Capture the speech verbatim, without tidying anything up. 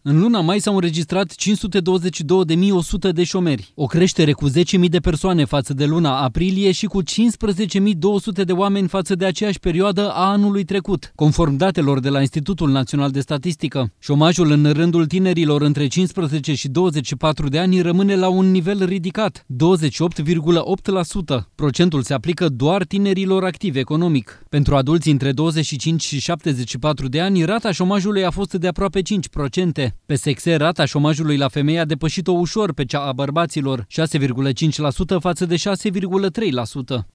În luna mai s-au înregistrat cinci sute douăzeci și două de mii o sută de șomeri, o creștere cu zece mii de persoane față de luna aprilie și cu cincisprezece mii două sute de oameni față de aceeași perioadă a anului trecut, conform datelor de la Institutul Național de Statistică. Șomajul în rândul tinerilor între cincisprezece și douăzeci și patru de ani rămâne la un nivel ridicat, douăzeci și opt virgulă opt la sută. Procentul se aplică doar tinerilor activi economic. Pentru adulți între douăzeci și cinci și șaptezeci și patru de ani, rata șomajului a fost de aproape cinci la sută. Pe sexe, rata șomajului la femei a depășit-o ușor pe cea a bărbaților, șase virgulă cinci la sută față de șase virgulă trei la sută.